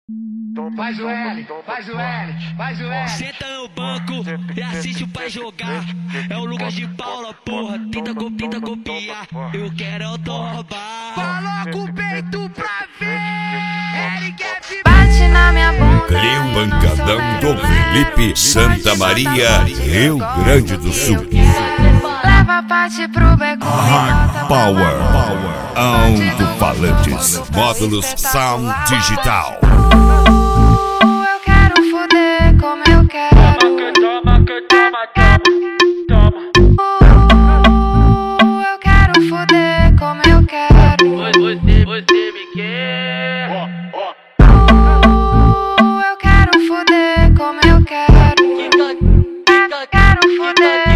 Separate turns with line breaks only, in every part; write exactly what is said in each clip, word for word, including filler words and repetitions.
Faz o L, faz o L, faz o L.
Senta no banco e assiste o pai jogar. É o Lucas de Paula, porra. Tenta, co tenta copiar. Eu quero é tombar.
Coloca o peito pra ver. Ele quer
Bate na minha bunda.
Trio Bancadão do Felipe, Santa Maria, Rio Grande do Sul.
Leva a parte pro beco.
Hard Power, alto-falantes, módulos Sound Digital.
Eu quero fuder como eu quero.
Toma, toma, toma, toma.
Eu quero fuder como eu quero.
Você, você me quer.
Eu quero fuder como eu quero. Eu quero fuder.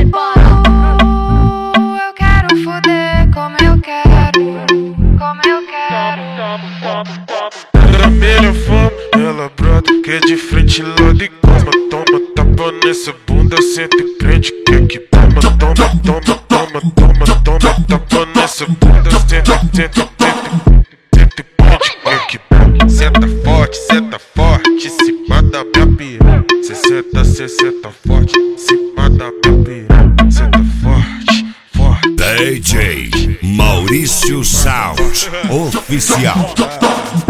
Eu quero fuder como eu quero. Como eu quero.
Vermelha fama, ela brota, que é de frente lá de cama. Toma, tapa nessa bunda, senta e prende, que que toma, toma, toma, toma, toma, toma, tapa nessa bunda, senta, senta, senta, senta e prende, que que senta forte, senta forte, cima da minha piranha. Cê senta, cê senta forte, cima da minha piranha. Senta forte, forte.
D J Maurício Sound Oficial.